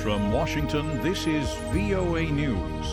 From Washington, this is VOA News.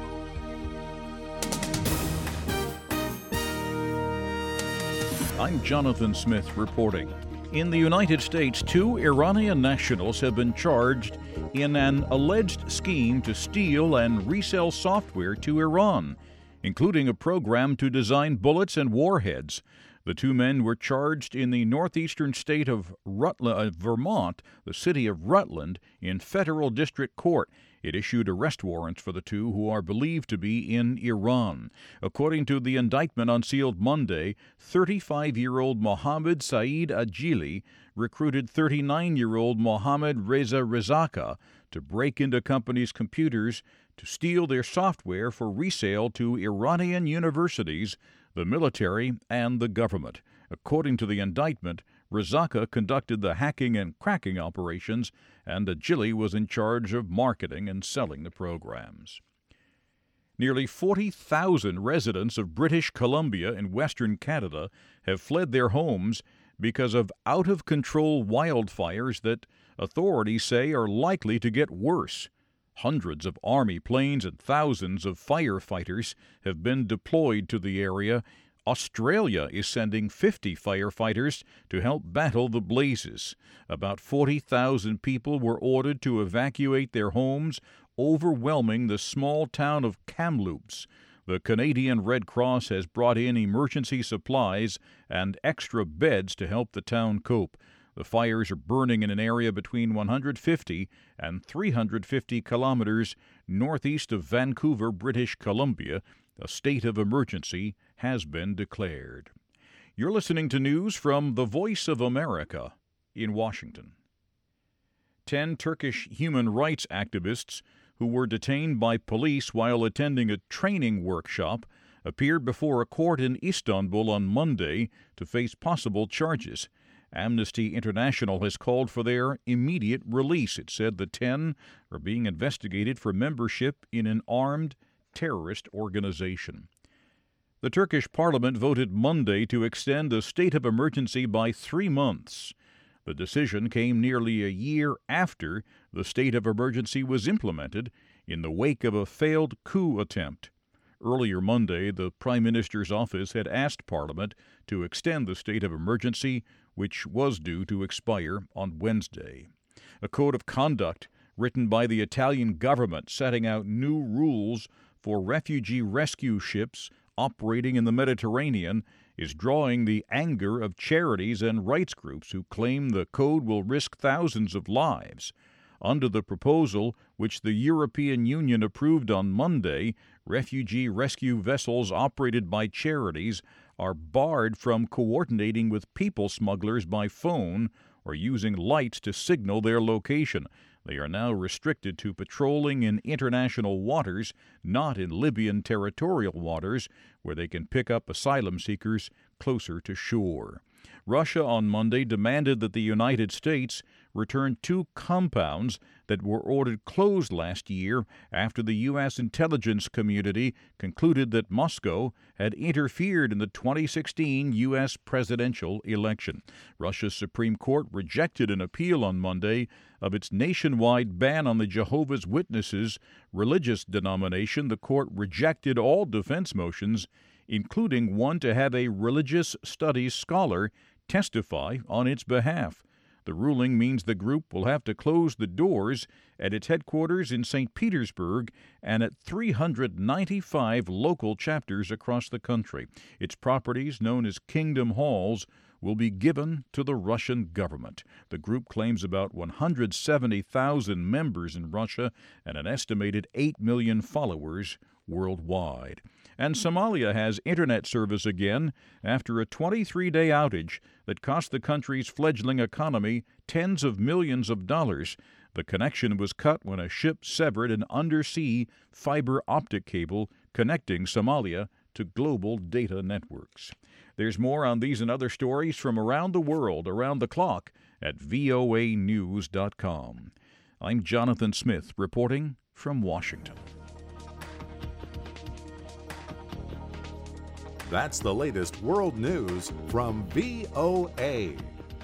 I'm Jonathan Smith reporting. In the United States, 2 Iranian nationals have been charged in an alleged scheme to steal and resell software to Iran, including a program to design bullets and warheads. The 2 men were charged in the northeastern state of Vermont, the city of Rutland, in federal district court. It issued arrest warrants for the 2 who are believed to be in Iran. According to the indictment unsealed Monday, 35-year-old Mohammad Saeed Ajili recruited 39-year-old Mohammad Reza Rezaka to break into companies' computers to steal their software for resale to Iranian universities, the military, and the government. According to the indictment, Rezaka conducted the hacking and cracking operations, and Ajili was in charge of marketing and selling the programs. Nearly 40,000 residents of British Columbia in western Canada have fled their homes because of out-of-control wildfires that authorities say are likely to get worse. Hundreds of Army planes and thousands of firefighters have been deployed to the area. Australia is sending 50 firefighters to help battle the blazes. About 40,000 people were ordered to evacuate their homes, overwhelming the small town of Kamloops. The Canadian Red Cross has brought in emergency supplies and extra beds to help the town cope. The fires are burning in an area between 150 and 350 kilometers northeast of Vancouver, British Columbia. A state of emergency has been declared. You're listening to news from the Voice of America in Washington. 10 Turkish human rights activists who were detained by police while attending a training workshop appeared before a court in Istanbul on Monday to face possible charges. Amnesty International has called for their immediate release. It said the 10 are being investigated for membership in an armed terrorist organization. The Turkish parliament voted Monday to extend a state of emergency by 3 months. The decision came nearly a year after the state of emergency was implemented in the wake of a failed coup attempt. Earlier Monday, the Prime Minister's office had asked Parliament to extend the state of emergency, which was due to expire on Wednesday. A code of conduct written by the Italian government setting out new rules for refugee rescue ships operating in the Mediterranean is drawing the anger of charities and rights groups who claim the code will risk thousands of lives. Under the proposal, which the European Union approved on Monday, refugee rescue vessels operated by charities are barred from coordinating with people smugglers by phone or using lights to signal their location. They are now restricted to patrolling in international waters, not in Libyan territorial waters, where they can pick up asylum seekers closer to shore. Russia on Monday demanded that the United States return 2 compounds that were ordered closed last year after the U.S. intelligence community concluded that Moscow had interfered in the 2016 U.S. presidential election. Russia's Supreme Court rejected an appeal on Monday of its nationwide ban on the Jehovah's Witnesses religious denomination. The court rejected all defense motions, including one to have a religious studies scholar testify on its behalf. The ruling means the group will have to close the doors at its headquarters in St. Petersburg and at 395 local chapters across the country. Its properties, known as Kingdom Halls, will be given to the Russian government. The group claims about 170,000 members in Russia and an estimated 8 million followers worldwide. And Somalia has internet service again after a 23-day outage that cost the country's fledgling economy tens of millions of dollars. The connection was cut when a ship severed an undersea fiber optic cable connecting Somalia to global data networks. There's more on these and other stories from around the world, around the clock, at voanews.com. I'm Jonathan Smith reporting from Washington. That's the latest world news from VOA.